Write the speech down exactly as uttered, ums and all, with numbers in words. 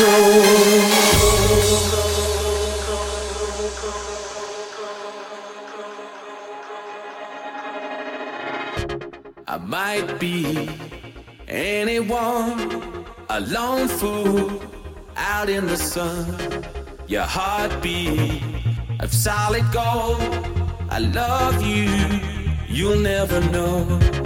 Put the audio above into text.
I might be anyone, a lone fool out in the sun. Your heartbeat of solid gold. I love you, you'll never know.